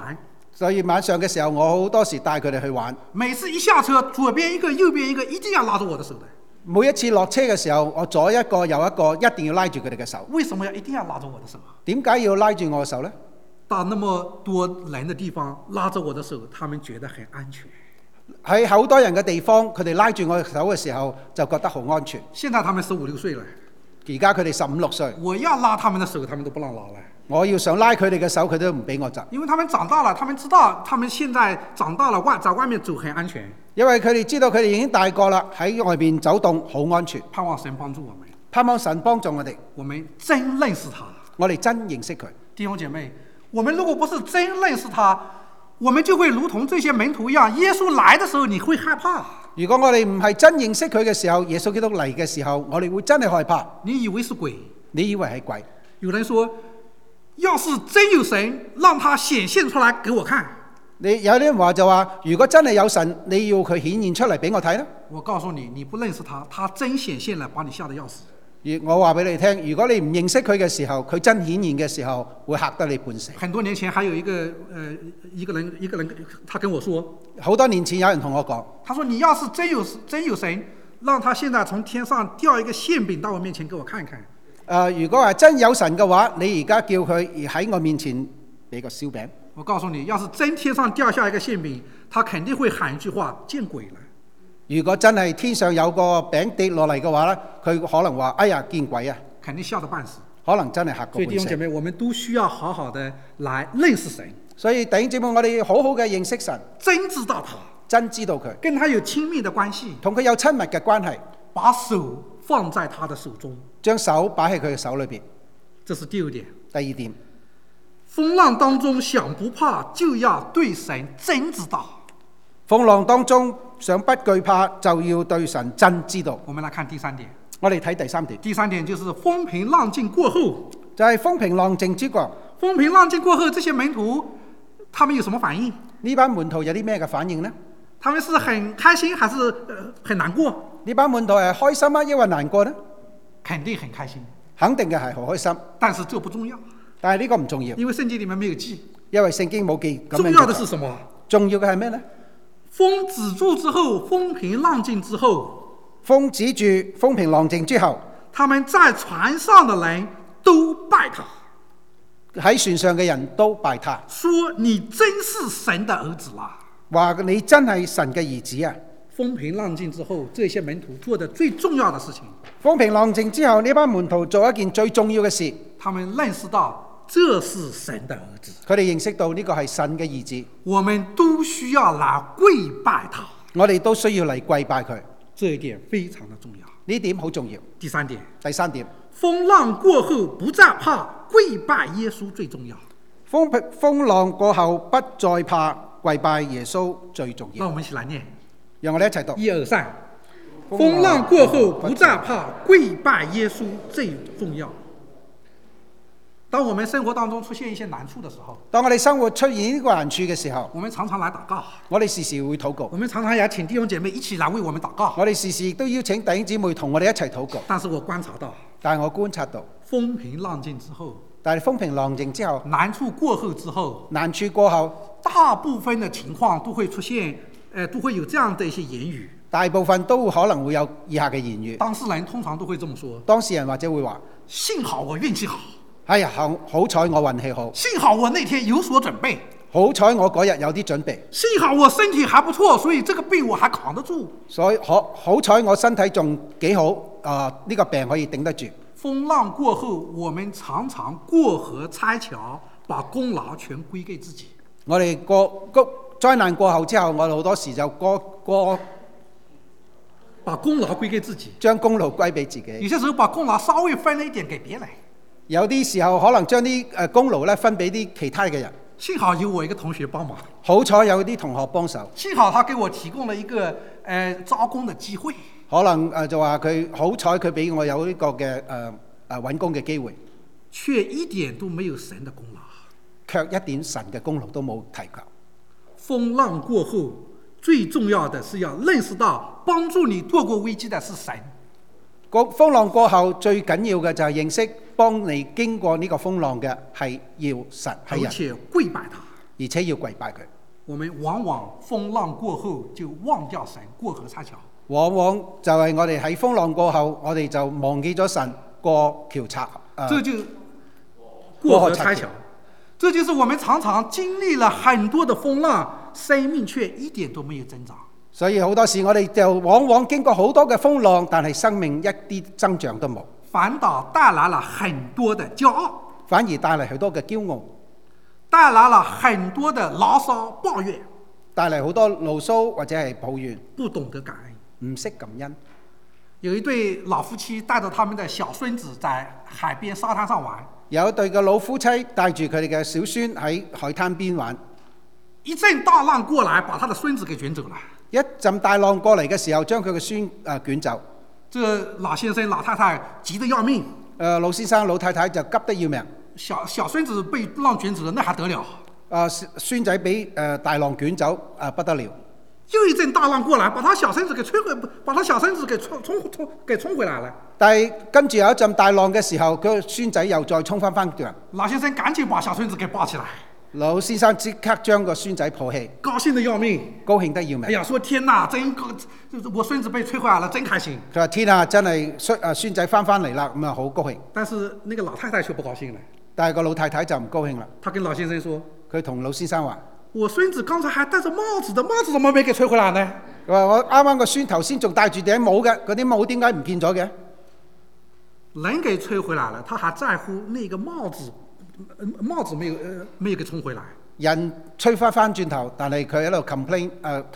所以晚上嘅時候，我好多時帶佢哋去玩。 每次一下車，左邊一個，右邊一個，一定要拉着我的手的。 每一次落車嘅時候，我左一個右一個，一定要拉住佢哋嘅手。 為什麼一定要拉着我的手？ 點解要拉住我嘅手呢？ 到那麼多人的地方拉着我的手，他們覺得很安全。 喺好多人嘅地方，佢哋拉住我嘅手嘅時候，就覺得好安全。 現在他們15、16歲了， 而家佢哋15、16歲， 我要拉他們的手，他們都不讓拉了。 我要想拉佢哋嘅手，佢都唔俾我走。 因為他們長大了，他們知道他們現在長大了，在外面走很安全。 因為佢哋知道佢哋已經大個啦，喺外邊走動好安全。 盼望神幫助我們， 盼望神幫助我哋， 我們真認識他， 我哋真認識佢。 弟兄姐妹，我們如果不是真認識他，我們就會如同這些門徒一樣，耶穌來的時候你會害怕。 如果我哋唔係真認識佢嘅時候，耶穌基督嚟嘅時候，我哋會真係害怕。 你以為是鬼？ 你以為係鬼？ 有人說，要是真有神，讓他顯現出來給我看。 有啲人話就話，如果真係有神，你要佢顯現出嚟俾我睇啦。 我告訴你，你不認識他，他真顯現了，把你嚇得要死。 我話俾你聽，如果你唔認識佢嘅時候，佢真顯現嘅時候，會嚇得你半死。 很多年前還有一個人，他跟我說， 好多年前有人同我講， 他說你要是真有神，讓他現在從天上掉一個餡餅到我面前給我看看。 如果話真有神嘅話，你而家叫佢喺我面前俾個燒餅。 我告訴你，要是真天上掉下一個餡餅，他肯定會喊一句話：見鬼了！ 如果真係天上有個餅跌落嚟嘅話咧，佢可能話：哎呀，見鬼啊！ 肯定嚇得半死。 可能真係嚇個半死。 所以弟兄姐妹，我們都需要好好的來認識神。 所以弟兄姐妹，我哋好好嘅認識神， 真知道他， 真知道佢， 跟他有親密的關係， 同佢有親密嘅關係， 把手放在他的手中， 將手擺喺佢嘅手裏邊。 這是第二點。 第二點， 風浪當中想不怕，就要對神真知道。 風浪當中想不懼怕，就要對神真知道。 我們來看第三點。 我哋睇第三點。 第三點就是風平浪靜過後， 就係風平浪靜之過。 風平浪靜過後，這些門徒他們有什麼反應？ 呢班門徒有啲咩嘅反應呢？ 他們是很開心還是很難過？ 呢班門徒係開心啊，抑或難過呢？ 肯定很開心， 肯定嘅係好開心。 但是這不重要。 但係呢個唔重要， 因為聖經裡面沒有記。 因為聖經冇記。 重要的是什麼？ 重要嘅係咩呢？ 風止住之後，風平浪靜之後， 風止住，風平浪靜之後， 他們在船上的人都拜他， 喺船上嘅人都拜他， 說你真是神的兒子啦！ 話你真係神嘅兒子啊！ 風平浪靜之後，這些門徒做的最重要的事情。 風平浪靜之後，呢班門徒做一件最重要嘅事， 他們認識到這是神的兒子， 佢哋認識到呢個係神嘅兒子， 我們都需要來跪拜他。 我哋都需要嚟跪拜佢， 這一點非常的重要。 呢點好重要。 第三點， 風浪過後不再怕，跪拜耶穌最重要。 風浪過後不再怕，跪拜耶穌最重要。 讓我們一起來念， 讓我哋一齊讀。 1、2、3。風浪過後不再怕，跪拜耶穌最重要。當我們生活當中出現一些難處的時候， 當我哋生活出現呢個難處嘅時候， 我們常常來禱告。 我哋時時會禱告。 我們常常也請弟兄姐妹一起來為我們禱告。 我哋時時都邀請弟兄姊妹同我哋一齊禱告。 但是我觀察到，風平浪靜之後， 難處過後之後， 大部分的情況都會出現，都會有這樣的一些言語。 大部分都可能會有以下嘅言語。 當事人通常都會這麼說。 當事人或者會話： 幸好我運氣好。 哎呀，好彩我運氣好。 幸好我那天有所準備。 好彩我嗰日有啲準備。 幸好我身體還不錯，所以這個病我還扛得住。 所以好彩我身體仲幾好，呢個病可以頂得住。 風浪過後，我們常常過河拆橋，把功勞全歸給自己。 我哋災難過後之後，我哋好多時就把功勞歸給自己， 將功勞歸俾自己。 有些時候把功勞稍微分了一點給別人。 有啲時候可能將啲功勞咧分俾啲其他嘅人。 幸好有我一個同學幫忙。 好彩有啲同學幫手。 幸好他給我提供了一個招工的機會。 可能就話佢好彩佢俾我有呢個嘅揾工嘅機會。 卻一點都沒有神的功勞。 卻一點神嘅功勞都冇提及。 風浪過後，最重要的是要認識到幫助你度過危機的是神。 風浪過後最緊要嘅就係認識幫你經過呢個風浪嘅係要神，係人， 而且跪拜他， 而且要跪拜佢。 我們往往風浪過後就忘掉神，過河拆橋。 往往就係我哋喺風浪過後，我哋就忘記咗神過橋拆。 這就過河拆橋。這就是我們常常經歷了很多的風浪，生命卻一點都沒有增長。 所以好多時我哋就往往經過好多嘅風浪，但係生命一啲增長都冇， 反倒帶來了很多的驕傲， 反而帶嚟好多嘅驕傲， 帶來了很多的牢騷抱怨， 帶嚟好多牢騷或者係抱怨， 不懂得感恩。 唔識感恩。 有一對老夫妻帶着他們的小孫子在海邊沙灘上玩， 有一對嘅老夫妻帶住佢哋嘅小孫喺海灘邊玩， 一陣大浪過來，把他的孫子給捲走了。 一陣大浪過嚟嘅時候，將佢嘅孫捲走。 這老先生老太太急得要命， 老先生老太太就急得要命。 小孫子被浪捲走了，那還得了？ 孫仔俾大浪捲走，不得了。 又一陣大浪過來，把他小孫子給吹回，把他小孫子給衝回來了。 但係跟住有一陣大浪嘅時候，佢孫仔又再衝翻嚟。 老先生趕緊把小孫子給抱起來。 老先生即刻將個孫仔抱起， 高興得要命， 高興得要命。 哎呀，說天哪，真我孫子被吹回來了，真開心。 佢話天啊，真係孫仔翻嚟啦，咁啊好高興。 但是那個老太太卻不高興了。 但係個老太太就唔高興啦。 她跟老先生說： 佢同老先生話： 我孫子剛才還戴着帽子的，帽子怎麼沒給吹回來呢？ 佢話我啱啱個孫頭先仲戴住頂帽嘅，嗰啲帽點解唔見咗嘅？ 人給吹回來了，他還在乎那個帽子沒有給衝回來。 人吹翻轉頭，但係佢喺度 complain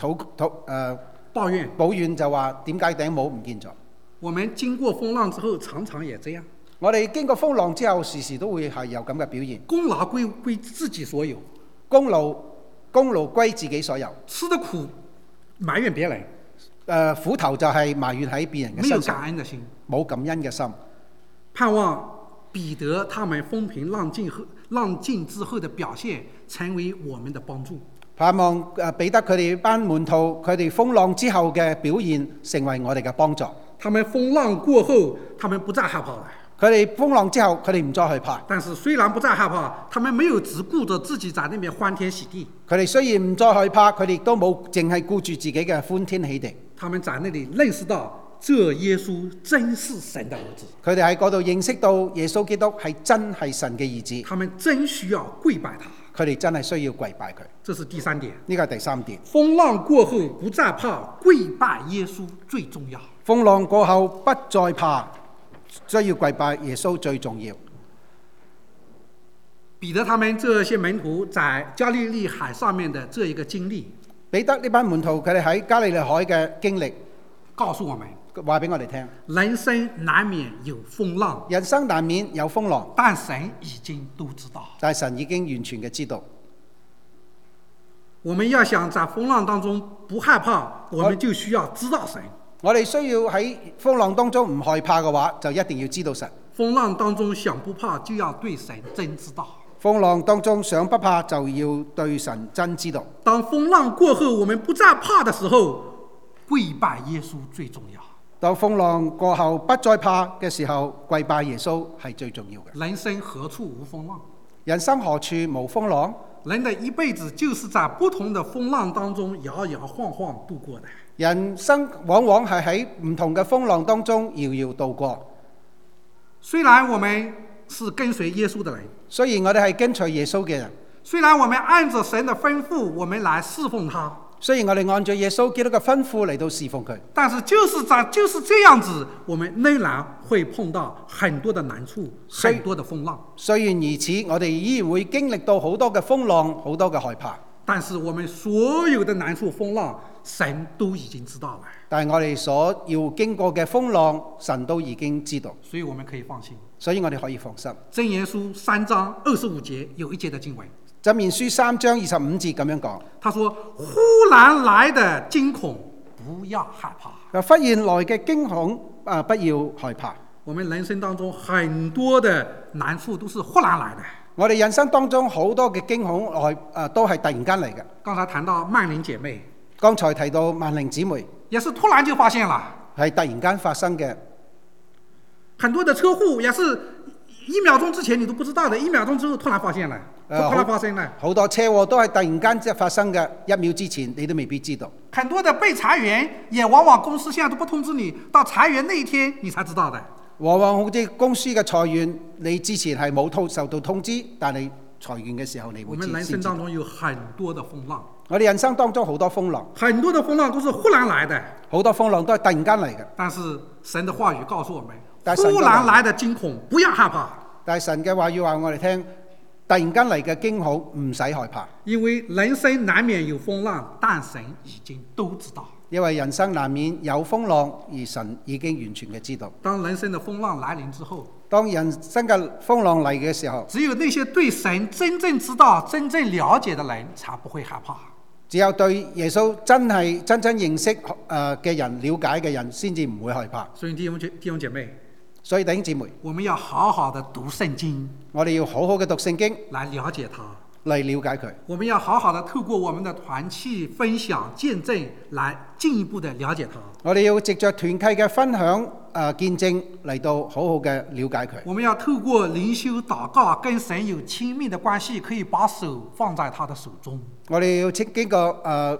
抱怨就話點解頂帽唔見咗？ 我們經過風浪之後，常常也這樣。 我哋經過風浪之後，時時都會係有咁嘅表現。 功勞歸自己所有， 功勞歸自己所有。 吃的苦埋怨別人， 苦頭就係埋怨喺別人嘅身上， 沒有感恩的心， 冇感恩嘅心。 盼望彼得他們風平浪靜之後的表現，成為我們的幫助。 盼望彼得佢哋班門徒，佢哋風浪之後嘅表現，成為我哋嘅幫助。 他們風浪過後，他們不再害怕了。 佢哋風浪之後，佢哋唔再害怕。 但是雖然不再害怕，他們沒有只顧着自己在那邊歡天喜地。 佢哋雖然唔再害怕，佢哋都冇淨係顧住自己嘅歡天喜地。 他們在那裡認識到，這耶穌真是神的兒子。 佢哋喺嗰度認識到耶穌基督係真係神嘅兒子。 他們真需要跪拜他。 佢哋真係需要跪拜佢。 這是第三點。 呢個係第三點。 風浪過後不再怕，跪拜耶穌最重要。 風浪過後不再怕，需要跪拜耶穌最重要。 彼得他們這些門徒在加利利海上面的這一個經歷， 彼得呢班門徒佢哋喺加利利海嘅經歷， 告訴我們話俾我哋聽， 人生難免有風浪， 人生難免有風浪， 但神已經都知道。 但係神已經完全嘅知道。 我們要想在風浪當中不害怕，我們就需要知道神。 我哋需要喺風浪當中唔害怕嘅話，就一定要知道神。 風浪當中想不怕，就要對神真知道。 風浪當中想不怕，就要對神真知道。 當風浪過後，我們不再怕的時候，跪拜耶穌最重要。 當風浪過後不再怕嘅時候，跪拜耶穌係最重要嘅。 人生何處無風浪？ 人生何處無風浪？ 人的一輩子就是在不同的風浪當中搖搖晃晃度過的。 人生往往係喺唔同嘅風浪當中搖搖度過。 雖然我們是跟隨耶穌的人， 雖然我哋係跟隨耶穌嘅人， 雖然我們按着神的吩咐，我們來侍奉他。 雖然我哋按照耶穌基督嘅吩咐嚟到侍奉佢， 但是就是這樣子，我們仍然會碰到很多的難處，很多的風浪。 雖然如此，我哋依然會經歷到好多嘅風浪，好多嘅害怕。 但是我們所有的難處風浪，神都已經知道了。 但係我哋所要經過嘅風浪，神都已經知道， 所以我們可以放心。 所以我哋可以放心。 箴言書3章25節有一節的經文， 箴言書3章25節咁樣講， 他說：忽然來的驚恐，不要害怕。 忽然來嘅驚恐，不要害怕。 我們人生當中很多的難處都是忽然來的。 我哋人生當中好多嘅驚恐都係突然間嚟嘅。 剛才談到曼玲姐妹， 剛才提到曼玲姊妹， 也是突然就發現了， 係突然間發生嘅。 很多的車禍也是 1秒鐘之前你都不知道的，1秒鐘之後突然發現了，突然發生了。 好多車禍都係突然間即係發生嘅，1秒之前你都未必知道。 很多的被裁員，也往往公司現在都不通知你，到裁員那一天你才知道的。 往往好似公司嘅裁員，你之前係冇受到通知，但係裁員嘅時候你會知。 我們人生當中有很多的風浪， 我哋人生當中好多風浪， 很多的風浪都是忽然來的， 好多風浪都係突然間嚟嘅。 但是神的話語告訴我們， 但神忽然來的驚恐不要害怕， 但係神嘅話要話我哋聽，突然間嚟嘅驚恐唔使害怕， 因為人生難免有風浪，但神已經都知道。 因為人生難免有風浪，而神已經完全嘅知道。 當人生的風浪來臨之後， 當人生嘅風浪嚟嘅時候， 只有那些對神真正知道、真正了解的人，才不會害怕。 只有對耶穌真正認識嘅人、了解嘅人，先至唔會害怕。 所以弟兄姐妹， 所以弟兄姊妹， 我們要好好的讀聖經， 我哋要好好嘅讀聖經， 來了解它。 嚟了解佢。 我們要好好的透過我們的團契分享見證，來進一步的了解它。 我哋要藉着團契嘅分享見證嚟到好好嘅了解佢。 我們要透過靈修禱告，跟神有親密的關係，可以把手放在他的手中。 我哋要經過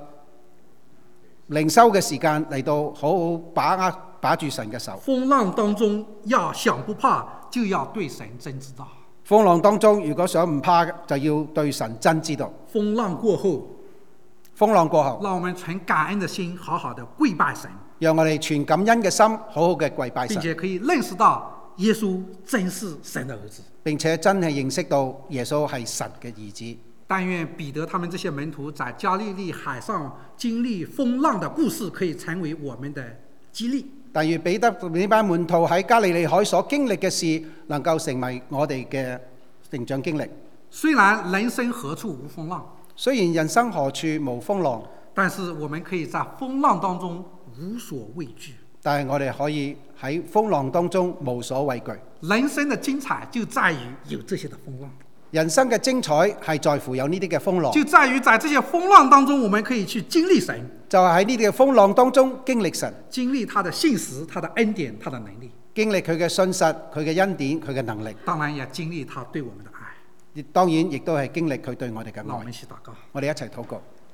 靈修嘅時間嚟到好好把住神嘅手。 風浪當中要想不怕，就要對神真知道。 風浪當中，如果想唔怕，就要對神真知道。 風浪過後，讓我們存感恩的心，好好的跪拜神， 讓我哋存感恩嘅心，好好嘅跪拜神， 並且可以認識到耶穌真是神的兒子， 並且真係認識到耶穌係神嘅兒子。 但願彼得他們這些門徒在加利利海上經歷風浪的故事，可以成為我們的激勵。 但願彼得呢班門徒喺加利利海所經歷嘅事，能夠成為我哋嘅成長經歷。 雖然人生何處無風浪， 雖然人生何處無風浪， 但是我們可以在風浪當中無所畏懼。 但係我哋可以喺風浪當中無所畏懼。 人生的精彩就在於有這些的風浪。 人生嘅精彩係在乎有呢啲嘅風浪， 就在於在這些風浪當中，我們可以去經歷神， 就係喺呢啲嘅風浪當中經歷神， 經歷他的信實、他的恩典、他的能力， 經歷佢嘅信實、佢嘅恩典、佢嘅能力。 當然也經歷他對我們的愛。 當然亦都係經歷佢對我哋嘅愛。 讓我們一起禱告。 我哋一齊禱告。